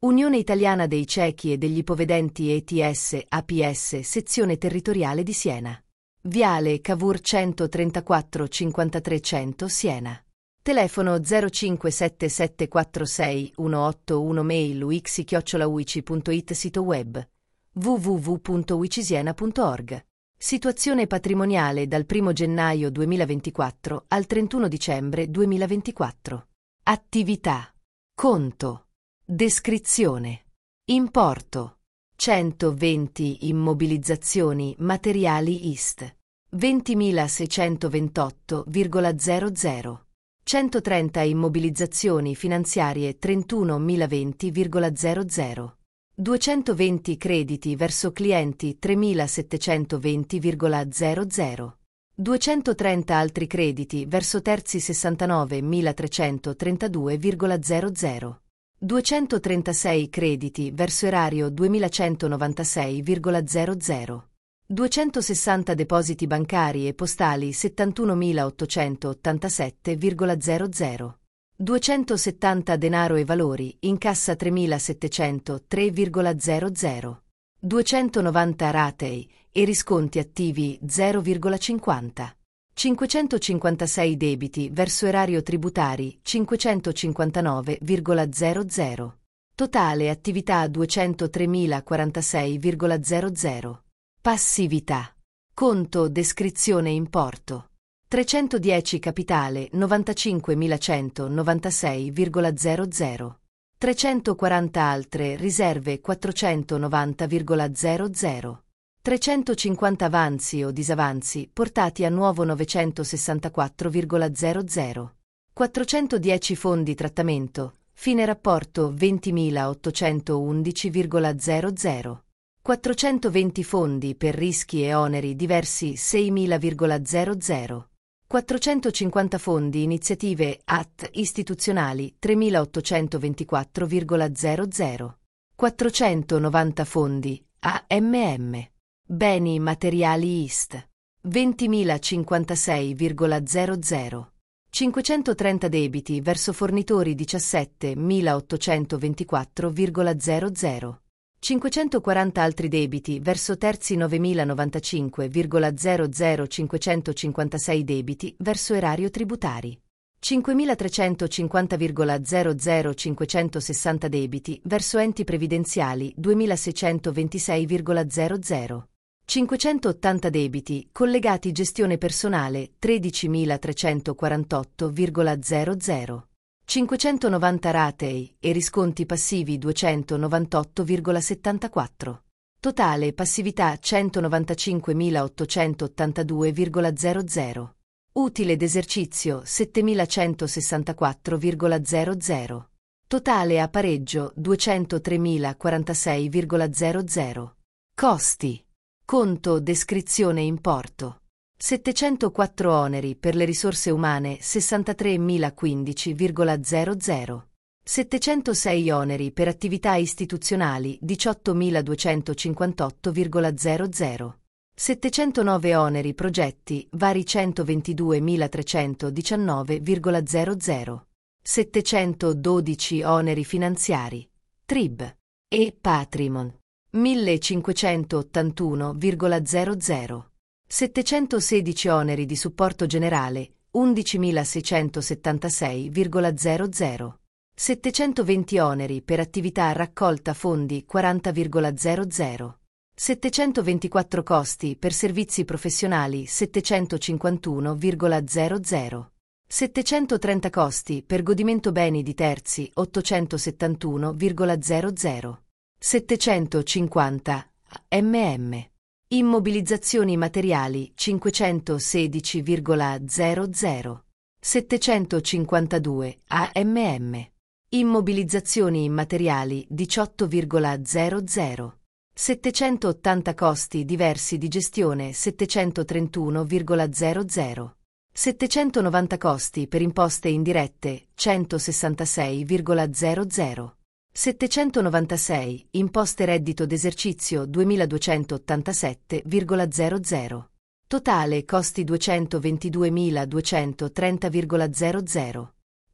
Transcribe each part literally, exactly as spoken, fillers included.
Unione Italiana dei Ciechi e degli Ipovedenti E T S A P S Sezione Territoriale di Siena. Viale Cavour centotrentaquattro cinquantatré cento Siena. Telefono zero cinque sette sette quattro sei uno otto uno. Mail u x chiocciola u i c punto it. Sito web w w w punto uicisiena punto org. Situazione patrimoniale dal primo gennaio duemilaventiquattro al trentuno dicembre duemilaventiquattro. Attività. Conto. Descrizione. Importo. centoventi immobilizzazioni materiali I S T. ventimilaseicentoventotto virgola zero zero. centotrenta immobilizzazioni finanziarie trentunomilaventi virgola zero zero. duecentoventi crediti verso clienti tremilasettecentoventi virgola zero zero. duecentotrenta altri crediti verso terzi sessantanovemilatrecentotrentadue virgola zero zero. duecentotrentasei crediti verso erario duemilacentonovantasei virgola zero zero. duecentosessanta depositi bancari e postali settantunomilaottocentottantasette virgola zero zero. duecentosettanta denaro e valori in cassa tremilasettecentotre virgola zero zero. duecentonovanta ratei e risconti attivi zero virgola cinquanta. cinquecentocinquantasei debiti verso erario tributari cinquecentocinquantanove virgola zero zero. Totale attività duecentotremilaquarantasei virgola zero zero. Passività. Conto descrizione importo. trecentodieci capitale novantacinquemilacento novantasei virgola zero zero. trecentoquaranta altre riserve quattrocentonovanta virgola zero zero. trecentocinquanta avanzi o disavanzi portati a nuovo novecentosessantaquattro virgola zero zero. quattrocentodieci fondi trattamento, fine rapporto ventimilaottocentoundici virgola zero zero. quattrocentoventi fondi per rischi e oneri diversi seimila virgola zero zero. quattrocentocinquanta fondi iniziative A T istituzionali tremilaottocentoventiquattro virgola zero zero. quattrocentonovanta fondi A M M. Beni materiali I S T. ventimilacinquantasei virgola zero zero. cinquecentotrenta debiti verso fornitori diciassettemilaottocentoventiquattro virgola zero zero. cinquecentoquaranta altri debiti verso terzi novemilanovantacinque virgola zero zero. cinquecentocinquantasei debiti verso erario tributari. cinquemilatrecentocinquanta virgola zero zero. cinquecentosessanta debiti verso enti previdenziali duemilaseicentoventisei virgola zero zero. cinquecentottanta debiti collegati gestione personale tredicimilatrecentoquarantotto virgola zero zero. cinquecentonovanta ratei e risconti passivi duecentonovantotto virgola settantaquattro. Totale passività centonovantacinquemilaottocentoottantadue virgola zero zero. Utile d'esercizio settemilacentosessantaquattro virgola zero zero. Totale a pareggio duecentotremilaquarantasei virgola zero zero. Costi. Conto descrizione importo. settecentoquattro oneri per le risorse umane sessantatremilaquindici virgola zero zero. settecentosei oneri per attività istituzionali diciottomiladuecentocinquantotto virgola zero zero. settecentonove oneri progetti vari centoventiduemilatrecentodiciannove virgola zero zero. settecentododici oneri finanziari T R I B e Patrimon millecinquecentottantuno virgola zero zero. settecentosedici oneri di supporto generale undicimilaseicentosettantasei virgola zero zero. settecentoventi oneri per attività raccolta fondi quaranta virgola zero zero. settecentoventiquattro costi per servizi professionali settecentocinquantuno virgola zero zero. settecentotrenta costi per godimento beni di terzi ottocentosettantuno virgola zero zero. settecentocinquanta M M. Immobilizzazioni materiali cinquecentosedici virgola zero zero. settecentocinquantadue A M M. Immobilizzazioni immateriali diciotto virgola zero zero. settecentottanta costi diversi di gestione settecentotrentuno virgola zero zero. settecentonovanta costi per imposte indirette centosessantasei virgola zero zero. settecentonovantasei imposte reddito d'esercizio duemiladuecentottantasette virgola zero zero. Totale costi duecentoventiduemiladuecentotrenta virgola zero zero.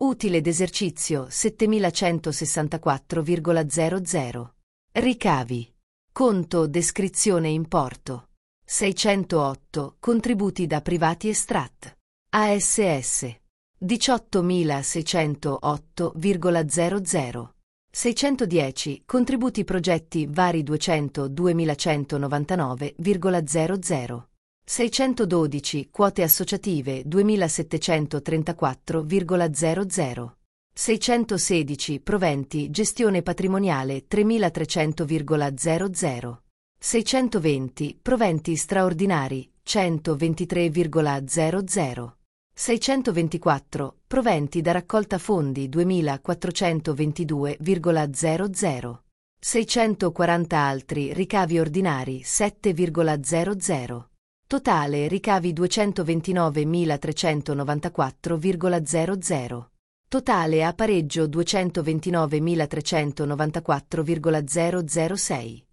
Utile d'esercizio settemilacentosessantaquattro virgola zero zero. Ricavi. Conto descrizione importo. seicentootto contributi da privati estrat. A S S. diciottomilaseicentotto virgola zero zero. seicentodieci contributi progetti vari duecento duemilacentonovantanove virgola zero zero. seicentododici quote associative duemilasettecentotrentaquattro virgola zero zero. seicentosedici proventi gestione patrimoniale tremilatrecento virgola zero zero. seicentoventi proventi straordinari centoventitré virgola zero zero. seicentoventiquattro proventi da raccolta fondi duemilaquattrocentoventidue virgola zero zero. seicentoquaranta altri ricavi ordinari sette virgola zero zero. Totale ricavi duecentoventinovemilatrecentonovantaquattro virgola zero zero. Totale a pareggio duecentoventinovemilatrecentonovantaquattro virgola zero zero sei.